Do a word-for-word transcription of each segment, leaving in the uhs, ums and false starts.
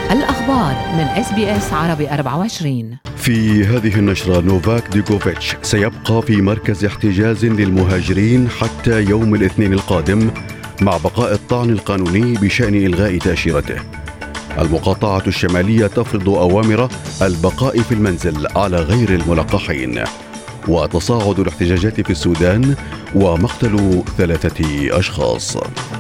الأخبار من إس بي إس عربي أربعة وعشرين. في هذه النشرة، نوفاك ديجوفيتش سيبقى في مركز احتجاز للمهاجرين حتى يوم الاثنين القادم مع بقاء الطعن القانوني بشأن إلغاء تأشيرته. المقاطعة الشمالية تفرض أوامر البقاء في المنزل على غير الملقحين. وتصاعد الاحتجاجات في السودان ومقتل ثلاثة أشخاص.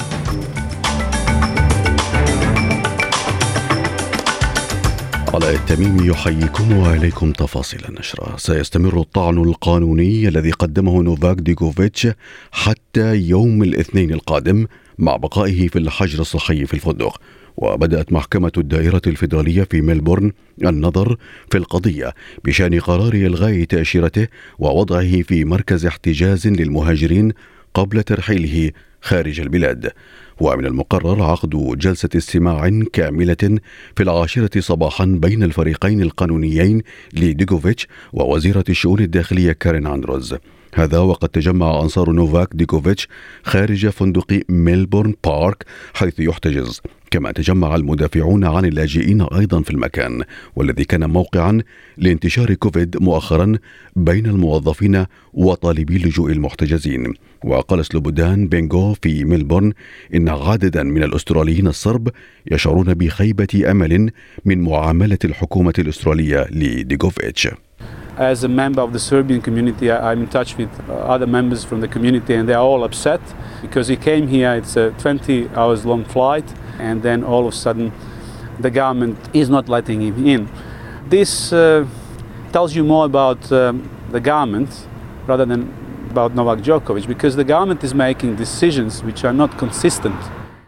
علاء التميمي يحييكم وإليكم تفاصيل النشرة. سيستمر الطعن القانوني الذي قدمه نوفاك ديجوفيتش حتى يوم الاثنين القادم مع بقائه في الحجر الصحي في الفندق. وبدأت محكمة الدائرة الفيدرالية في ميلبورن النظر في القضية بشأن قرار إلغاء تأشيرته ووضعه في مركز احتجاز للمهاجرين قبل ترحيله خارج البلاد. ومن المقرر عقد جلسة استماع كاملة في العاشرة صباحا بين الفريقين القانونيين لديجوفيتش ووزيرة الشؤون الداخلية كارين أندروز. هذا وقد تجمع أنصار نوفاك ديجوفيتش خارج فندق ميلبورن بارك حيث يحتجز. كما تجمع المدافعون عن اللاجئين أيضا في المكان، والذي كان موقعا لانتشار كوفيد مؤخرا بين الموظفين وطالبي اللجوء المحتجزين. وقال سلوبودان بينغو في ميلبورن إن عددا من الأستراليين الصرب يشعرون بخيبة أمل من معاملة الحكومة الأسترالية لديجوفيتش. As a member of the Serbian community, I'm in touch with other members from the community, and they're all upset because he came here. It's a twenty hours long flight, and then all of a sudden the government is not letting him in. This uh, tells you more about um, the government rather than about Novak Djokovic, because the government is making decisions which are not consistent.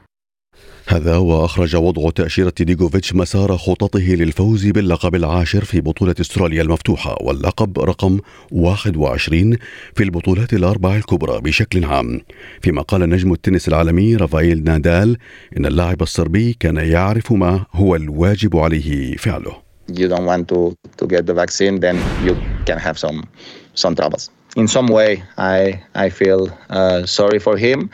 هذا وأخرج وضع تأشيرة ديجوفيتش مسار خططه للفوز باللقب العاشر في بطولة استراليا المفتوحة واللقب رقم واحد وعشرين في البطولات الأربع الكبرى بشكل عام. فيما قال نجم التنس العالمي رافائيل نادال إن اللاعب الصربي كان يعرف ما هو الواجب عليه فعله. You don't want to, to get the vaccine, then you can have some, some troubles. In some way, I, I feel uh, sorry for him.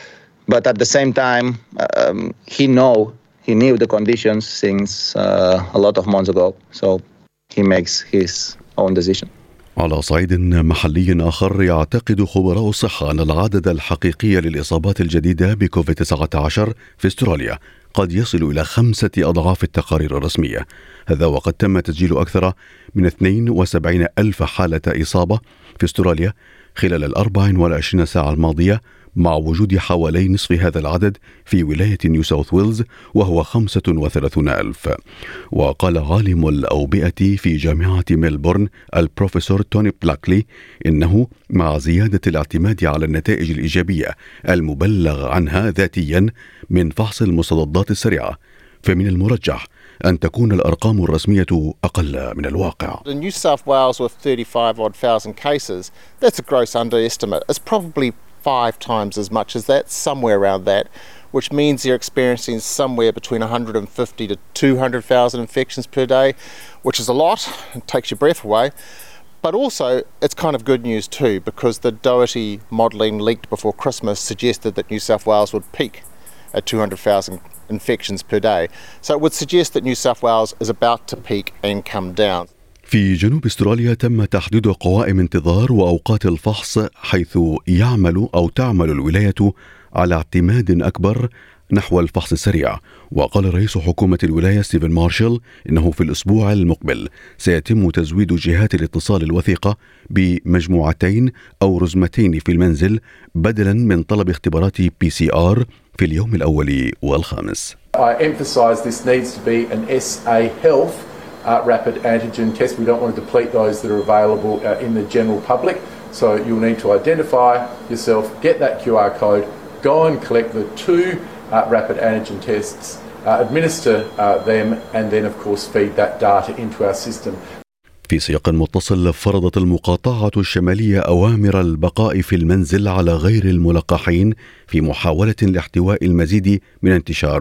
But at the same time, um, he know he knew the conditions since uh, a lot of months ago, so he makes his own decision. على صعيد محلي آخر، يعتقد خبراء الصحة أن العدد الحقيقي للإصابات الجديدة بكوفيد تسعة عشر في استراليا قد يصل إلى خمسة أضعاف التقارير الرسمية. هذا وقد تم تسجيل أكثر من اثنين وسبعين ألف حالة إصابة في استراليا خلال الأربع والعشرين ساعة الماضية، مع وجود حوالي نصف هذا العدد في ولاية نيو ساوث ويلز وهو خمسة وثلاثين ألف. وقال عالم الأوبئة في جامعة ميلبورن البروفيسور توني بلاكلي إنه مع زيادة الاعتماد على النتائج الإيجابية المبلغ عنها ذاتيا من فحص المستضدات السريعة، فمن المرجح أن تكون الأرقام الرسمية أقل من الواقع. In New South Wales with thirty-five odd thousand cases, that's a gross underestimate. It's probably five times as much as that, somewhere around that, which means you're experiencing somewhere between one hundred fifty to two hundred thousand infections per day, which is a lot. It takes your breath away. But also, it's kind of good news too, because the Doherty modelling leaked before Christmas suggested that New South Wales would peak at two hundred thousand infections per day. So it would suggest that New South Wales is about to peak and come down. في جنوب استراليا تم تحديد قوائم انتظار وأوقات الفحص، حيث يعمل أو تعمل الولاية على اعتماد أكبر نحو الفحص السريع. وقال رئيس حكومة الولاية ستيفن مارشال إنه في الأسبوع المقبل سيتم تزويد جهات الاتصال الوثيقة بمجموعتين أو رزمتين في المنزل بدلا من طلب اختبارات بي سي آر في اليوم الأول والخامس. I emphasize this needs to be an S A Health uh, rapid antigen test. We don't want to deplete those that are available uh, in the general public. So you'll need to identify yourself, get that Q R code, go and collect the two uh, rapid antigen tests, uh, administer uh, them, and then of course feed that data into our system. في سياق متصل، فرضت المقاطعة الشمالية أوامر البقاء في المنزل على غير الملقحين في محاولة لاحتواء المزيد من انتشار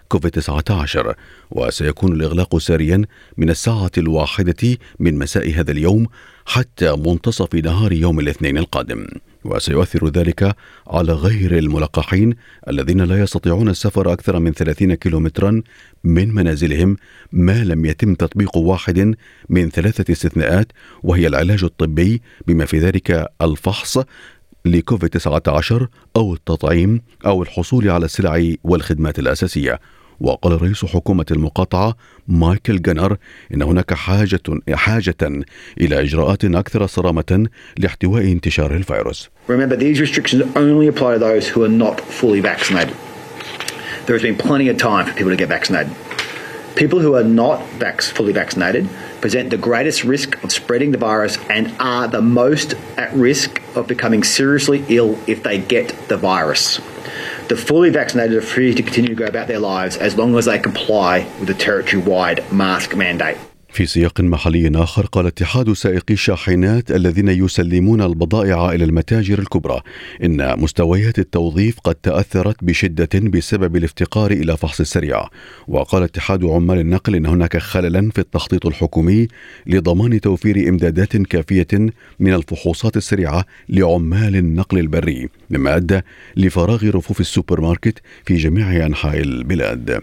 كوفيد تسعة عشر، وسيكون الإغلاق ساريا من الساعة الواحدة من مساء هذا اليوم حتى منتصف نهار يوم الاثنين القادم، وسيؤثر ذلك على غير الملقحين الذين لا يستطيعون السفر أكثر من ثلاثين كيلومترا من منازلهم ما لم يتم تطبيق واحد من ثلاثة استثناءات، وهي العلاج الطبي بما في ذلك الفحص لكوفيد تسعة عشر أو التطعيم أو الحصول على السلع والخدمات الأساسية. وقال رئيس حكومة المقاطعة مايكل جانر إن هناك حاجة, حاجة إلى إجراءات أكثر صرامة لاحتواء انتشار الفيروس. Remember, these restrictions only apply to those who are not fully vaccinated. There has been plenty of time for people to get vaccinated. People who are not vac- fully vaccinated present the greatest risk of spreading the virus and are the most at risk of becoming seriously ill if they get the virus. The fully vaccinated are free to continue to go about their lives as long as they comply with the territory-wide mask mandate. في سياق محلي آخر، قال اتحاد سائقي الشاحنات الذين يسلمون البضائع إلى المتاجر الكبرى إن مستويات التوظيف قد تأثرت بشدة بسبب الافتقار إلى فحص السريع. وقال اتحاد عمال النقل إن هناك خللا في التخطيط الحكومي لضمان توفير إمدادات كافية من الفحوصات السريعة لعمال النقل البري، مما أدى لفراغ رفوف السوبر ماركت في جميع أنحاء البلاد.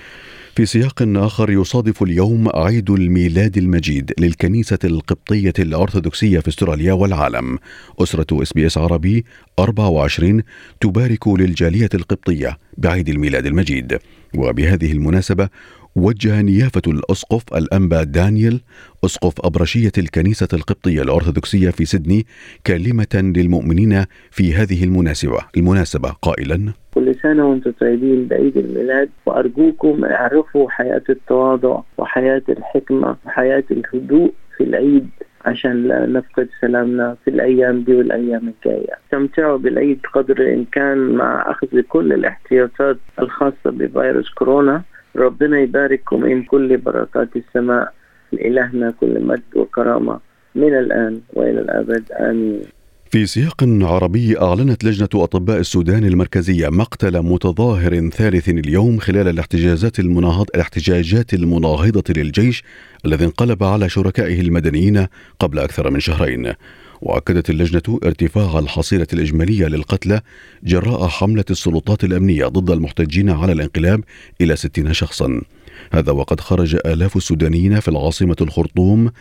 في سياق آخر، يصادف اليوم عيد الميلاد المجيد للكنيسة القبطية الأرثوذكسية في استراليا والعالم. أسرة إس بي إس عربي أربعة وعشرين تبارك للجالية القبطية بعيد الميلاد المجيد، وبهذه المناسبة وجه نيافة الأسقف الأنبا دانيال أسقف أبرشية الكنيسة القبطية الأرثوذكسية في سيدني كلمة للمؤمنين في هذه المناسبة المناسبة قائلا: كل سنة وانتم طيبين بعيد الميلاد، وأرجوكم اعرفوا حياة التواضع وحياة الحكمة وحياة الهدوء في العيد عشان لا نفقد سلامنا في الأيام دي والأيام الجاية. استمتعوا بالعيد قدر الإمكان مع أخذ كل الاحتياطات الخاصة بفيروس كورونا. ربنا يبارككم من كل بركات السماء، لإلهنا كل مجد وكرامة من الآن وإلى الأبد، آمين. في سياق عربي، أعلنت لجنة أطباء السودان المركزية مقتل متظاهر ثالث اليوم خلال الاحتجاجات المناهضة الاحتجاجات المناهضة للجيش الذي انقلب على شركائه المدنيين قبل أكثر من شهرين. وأكدت اللجنة ارتفاع الحصيلة الإجمالية للقتلى جراء حملة السلطات الأمنية ضد المحتجين على الانقلاب إلى ستين شخصا. هذا وقد خرج آلاف السودانيين في العاصمة الخرطوم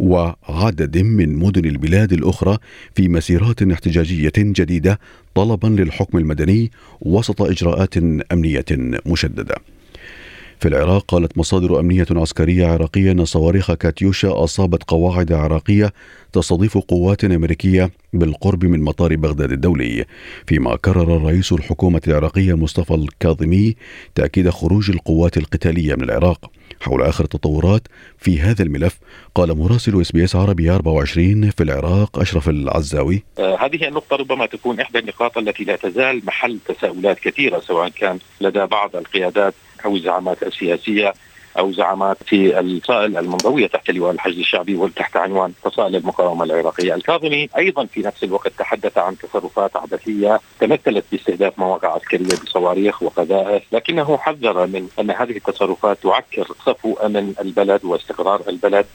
وعدد من مدن البلاد الأخرى في مسيرات احتجاجية جديدة طلبا للحكم المدني وسط إجراءات أمنية مشددة. في العراق، قالت مصادر أمنية عسكرية عراقية أن صواريخ كاتيوشا أصابت قواعد عراقية تستضيف قوات أمريكية بالقرب من مطار بغداد الدولي، فيما كرر رئيس الحكومة العراقية مصطفى الكاظمي تأكيد خروج القوات القتالية من العراق. حول آخر التطورات في هذا الملف، قال مراسل إس بي إس عربي أربعة وعشرين في العراق أشرف العزاوي: آه هذه النقطة ربما تكون إحدى النقاط التي لا تزال محل تساؤلات كثيرة، سواء كان لدى بعض القيادات أو الزعامات السياسية أو زعامات في الفصائل المنضوية تحت لواء الحشد الشعبي وتحت عنوان فصائل المقاومة العراقية. الكاظمي أيضا في نفس الوقت تحدث عن تصرفات عبثية تمثلت باستهداف مواقع عسكرية بصواريخ وقذائف، لكنه حذر من أن هذه التصرفات تعكر صفو أمن البلد واستقرار البلد.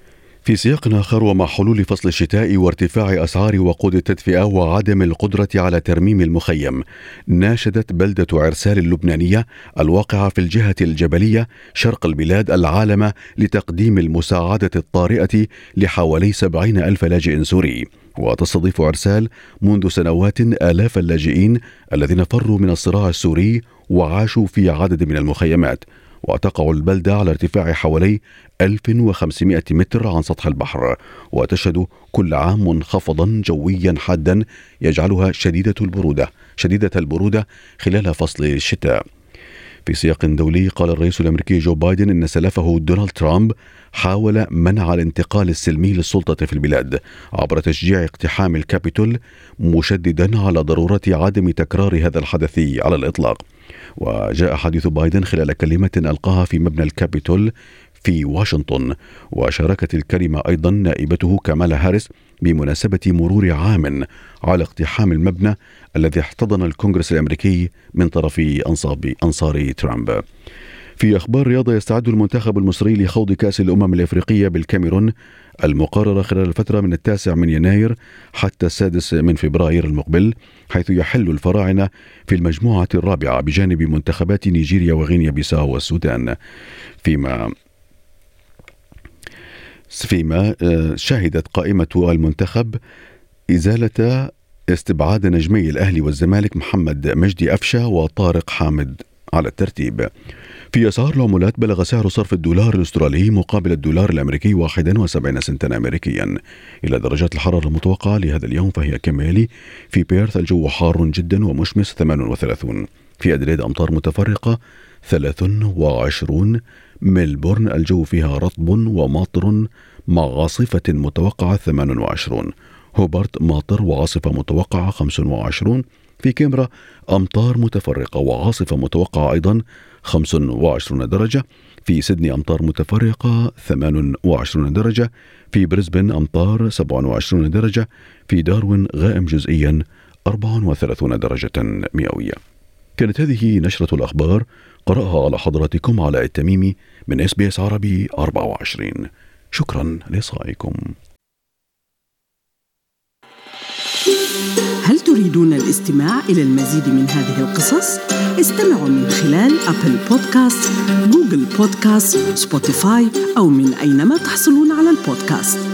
في سياق آخر، ومع حلول فصل الشتاء وارتفاع أسعار وقود التدفئة وعدم القدرة على ترميم المخيم، ناشدت بلدة عرسال اللبنانية الواقعة في الجهة الجبلية شرق البلاد العالم لتقديم المساعدة الطارئة لحوالي سبعين ألف لاجئ سوري. وتستضيف عرسال منذ سنوات آلاف اللاجئين الذين فروا من الصراع السوري وعاشوا في عدد من المخيمات. وتقع البلدة على ارتفاع حوالي ألف وخمسمائة متر عن سطح البحر، وتشهد كل عام منخفضا جويا حادا يجعلها شديدة البرودة شديدة البرودة خلال فصل الشتاء. في سياق دولي، قال الرئيس الأمريكي جو بايدن إن سلفه دونالد ترامب حاول منع الانتقال السلمي للسلطة في البلاد عبر تشجيع اقتحام الكابيتول، مشددا على ضرورة عدم تكرار هذا الحدث على الإطلاق. وجاء حديث بايدن خلال كلمة ألقاها في مبنى الكابيتول في واشنطن، وشاركت الكلمة أيضا نائبته كامالا هاريس بمناسبة مرور عام على اقتحام المبنى الذي احتضن الكونغرس الأمريكي من طرف أنصار ترامب. في أخبار رياضة، يستعد المنتخب المصري لخوض كأس الأمم الأفريقية بالكاميرون المقررة خلال الفترة من التاسع من يناير حتى السادس من فبراير المقبل، حيث يحل الفراعنة في المجموعة الرابعة بجانب منتخبات نيجيريا وغينيا بيساو والسودان. فيما فيما شهدت قائمة المنتخب إزالة استبعاد نجمي الأهلي والزمالك محمد مجدي أفشة وطارق حامد على الترتيب. في أسعار العملات، بلغ سعر صرف الدولار الأسترالي مقابل الدولار الأمريكي واحد وسبعين سنتا أمريكيا. إلى درجات الحرارة المتوقعة لهذا اليوم فهي كمالي: في بيرث الجو حار جدا ومشمس ثمانية وثلاثين، في أدليد أمطار متفرقة ثلاثة وعشرين، ملبورن الجو فيها رطب وماطر مع عاصفة متوقعة ثمانية وعشرين، هوبارت ماطر وعاصفة متوقعة خمسة وعشرين، في كامبرا أمطار متفرقة وعاصفة متوقعة أيضا خمسة وعشرين درجة، في سيدني أمطار متفرقة ثمانية وعشرين درجة، في بريسبن أمطار سبعة وعشرين درجة، في داروين غائم جزئيا أربعة وثلاثين درجة مئوية. كانت هذه نشرة الأخبار، قرأها على حضراتكم علاء التميمي من إس بي إس عربي أربعة وعشرين. شكرا لإصغائكم. هل تريدون الاستماع إلى المزيد من هذه القصص؟ استمعوا من خلال أبل بودكاست، جوجل بودكاست، سبوتيفاي أو من أينما تحصلون على البودكاست.